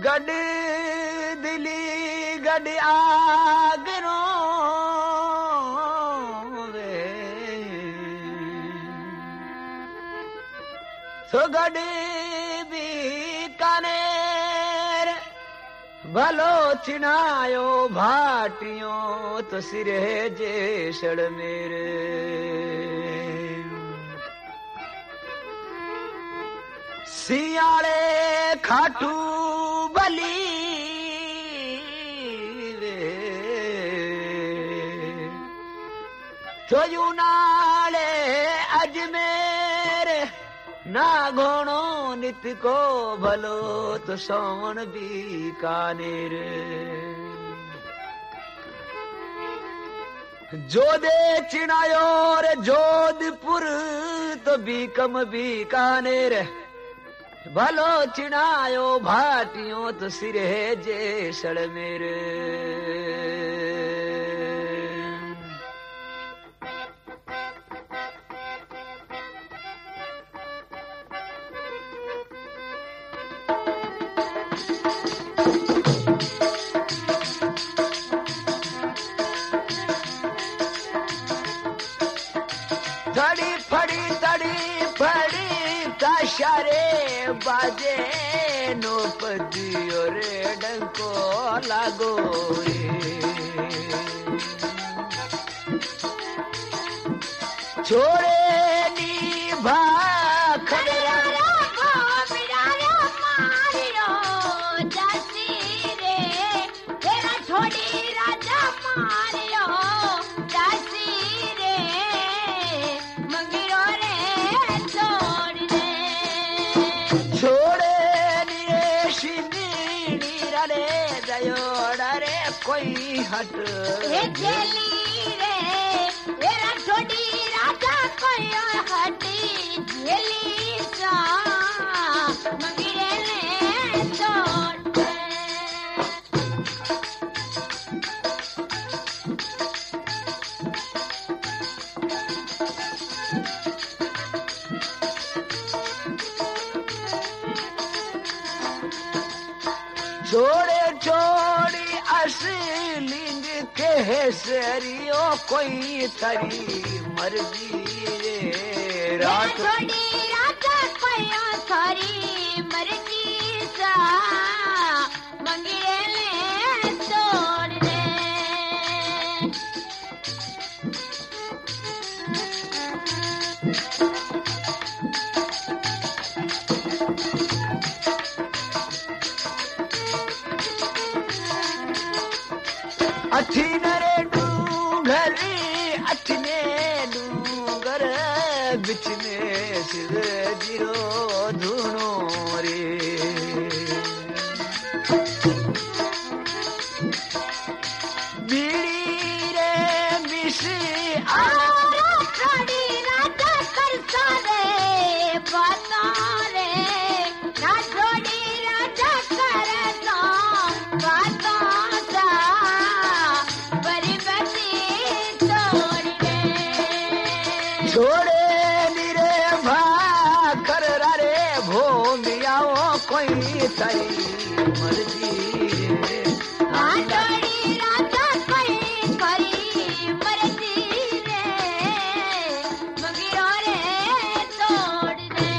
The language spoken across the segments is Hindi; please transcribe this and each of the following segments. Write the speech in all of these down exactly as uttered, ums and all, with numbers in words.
गड दिली गड आगरो वे सो गड बीकानेर भलो चिनायो भाटियों तो सिरे जेसड़ मेरे सियाले खाटू बली वे तो यूनाले अजमेर ना घोणो नित को भलो तो सोवन बीकानेर जोधे चिनायोर जोधपुर तो बीकम बीकानेर भलो चिनायो भाटियों तो सिरे जेसड़ मेरे धड़ी फड़ी तड़ी फड़ी ताशारे बाजे नोपदी और डंको लागो रे छोड़े नी भाखड़ा कोई हट रे जेली रे तेरा छोड़ी राजा कोई हटी जेली सा मगिरे ने तोड़ छोड़े छोड़ी असलिंग के सरियो कोई थरी मर्जी रे रात छोड़ी राजा कोई थरी मर्जी सा मंगिरे तोड़ दे अठीने रे डूंगर अठीने डूंगर बिच में सिर जीरो धुनो रे बीड़ी रे मिसी आरा खड़ी राजा कर सारे बाता रे ना छोड़ी राजा करे तो बाता छोड़े निरे भाखर रे भोमियाओ कोई तरी मर्जी रे आटोड़ी राजा कोई कोई मर्जी रे मगिरो रे तोड़ दे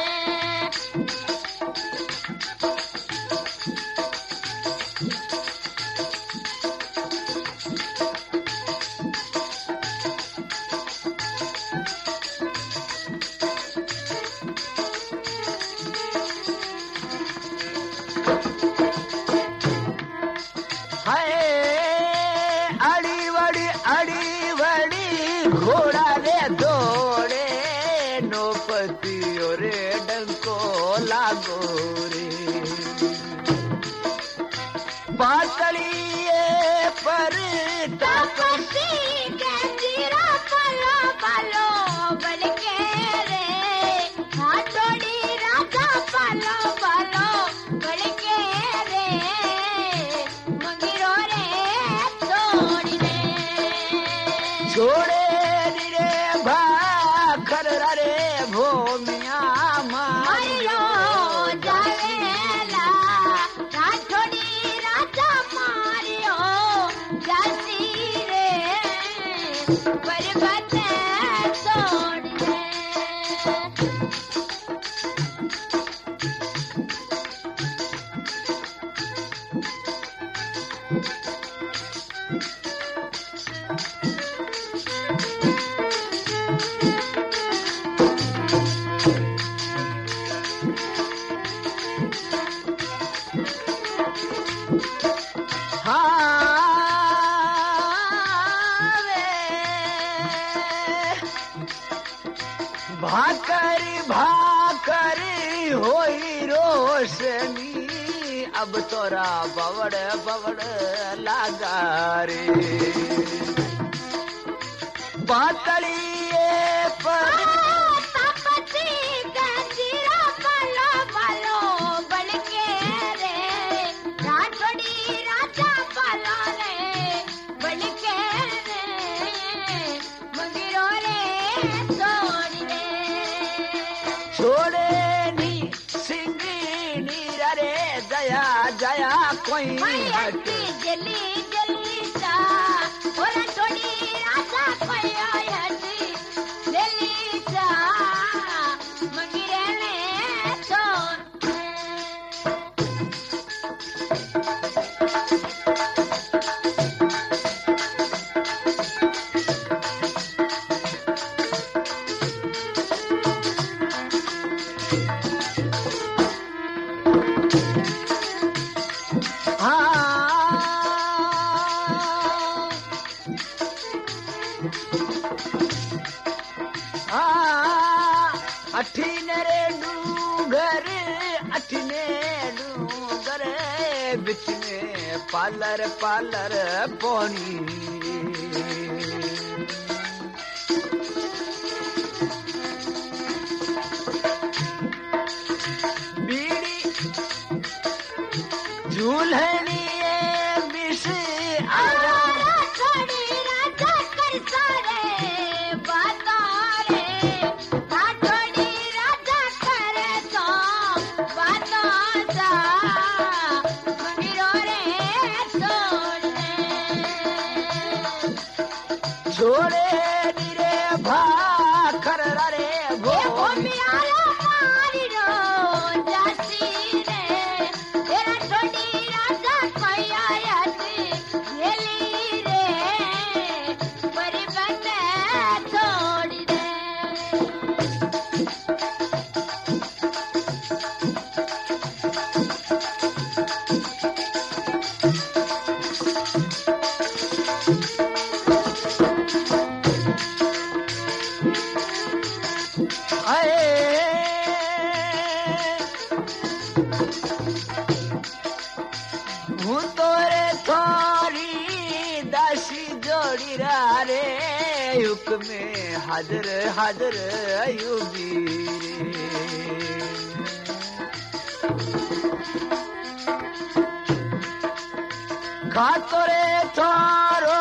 घोड़ा रे दौड़े नौपति और डंको लागो रे पातलिए पर तपसी के जीरा पलो पलो बन के रे हाथोड़ी राजा पलो पलो बन के रे मंगिरो रे तोड़ दे छोड़े भाखर रे भोमिया मारियो जावेला भाकरी भाकरी होई रोशनी अब तोरा बवड़ बवड़ लागा रे बातलिए पर तापती गंजीरा पलो पलो बलके रे राठौड़ी राजा पलो रे बलके रे मंगिरो रे छोड़ दे छोड़े नी सिंगी नीरा रे जया जया कोई हट जली जली सा और राठौड़ी राजा कोई हट जली सा मंगिरे रे छोड़ अठीने रे डूंगर अठीने डूंगर बिच में पालर पालर पोनी बीड़ी झूलनी बिस आया छोड़ी राजा कर सारे बातों रे राठौड़ी राजा करे तो बातों सा मंगिरो रे छोड़ दे छोड़े नीरे भाखर रे भो ये भूमियारा मारी रो जासी रे तेरा छोड़ी राजा कोई आयत येली रे परी बने छोड़ दे हूँ तोरे थोड़ी दासी जोड़ी रे युग में हाजर हाजर युगी खा तोरे थारो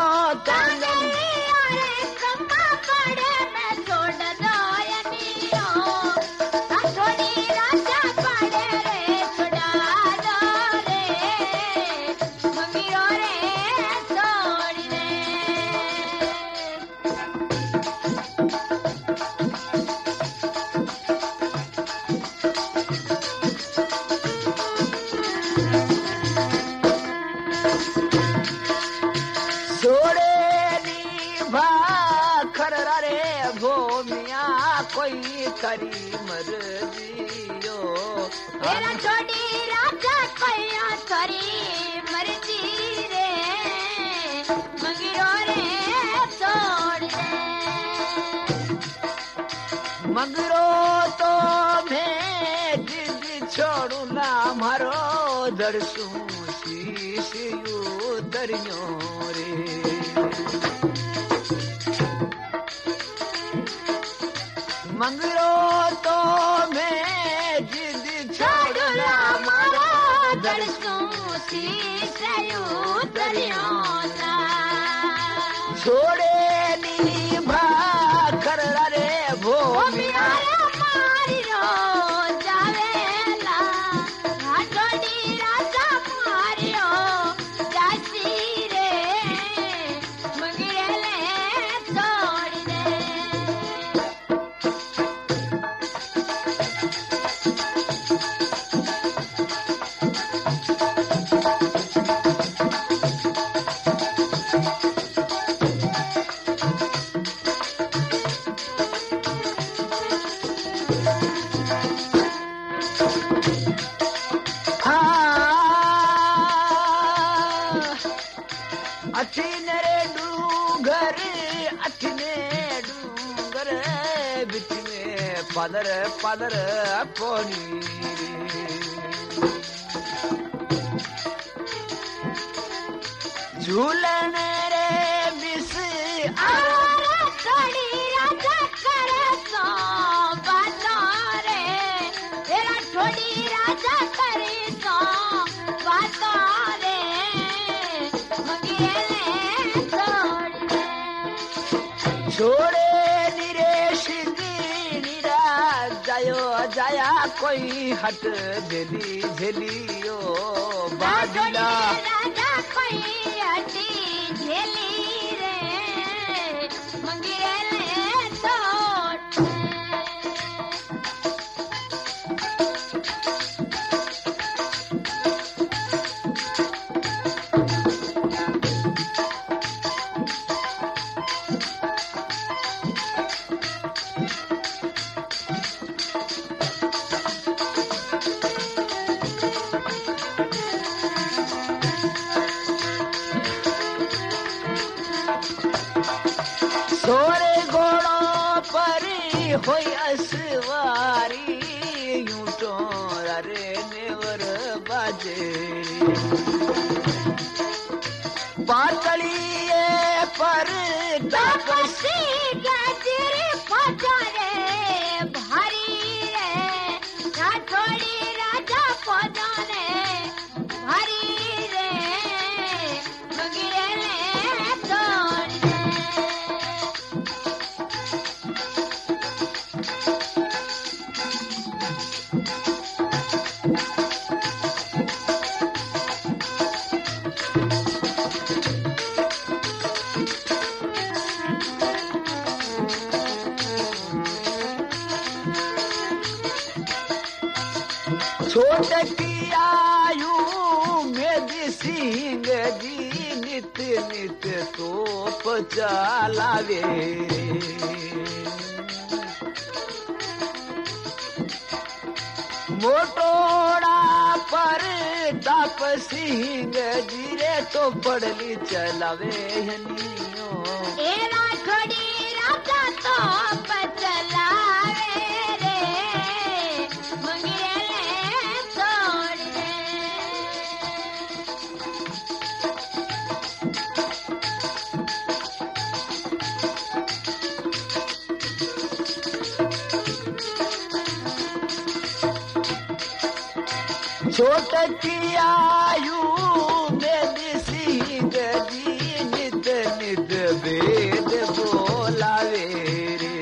कोई करी मर्जियो तेरा छोड़ी राजा कोई करी मर्जी रे मंगिरो रे छोड़ दे मगरो तो मैं जिद छोड़ू ना मारो दरसू शीश यू दरियो रे मंगरो तो मैं जिद छोड़ू ना मारो दरसू शीश यू दरियो ना छोड़े नी भाखर रे भो भूमियारा मारी रो जावेला राठौड़ी राजा मारी रो जासी रे मंगिरे ले छोड़ दे पदर पदर कोनी झूलन रे बिस आरा थोड़ी राजा करे सो बातों रे तेरा थोड़ी राजा करे सो बातों रे मंगेले छोड़े छोड़े निरे सिंगी निरा जायो जाया कोई हट झेली झेलियो बादिला राजा कोई अटी झेली रे मंगेले छोड़े सोरे घोड़ों पर होई असवारी यूं टोरा रे नेवर बाजे पातलिए पर तपसी गजरी पजारे भारी रे राठौड़ी राजा पजारे भारी रे मंगेले छोड़े छोट की आयु में सिंह जी नित नित तोप चलावे मोटोड़ा पर ताप सिंह जी रे तो पड़ली चलावे हनियो ए राठौड़ी राजा तो पचलावे रे मंगेले छोड़े छोट की आयु में सिंह जी नित नित वेद बोलावे रे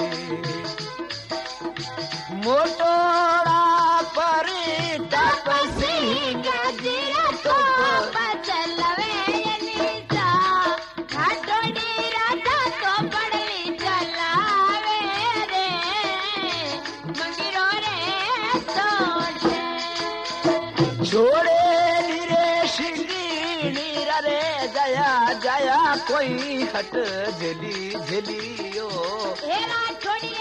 मोटोड़ा पर तप सिंह जी तो पचलवे नीचा राठौड़ी राजा तो पड़ली चलावे रे मंगिरो रे छोड़े छोड़े निरे सिंगी नीरा रे जया जया कोई हट झेली झेलियो हे राठौड़ी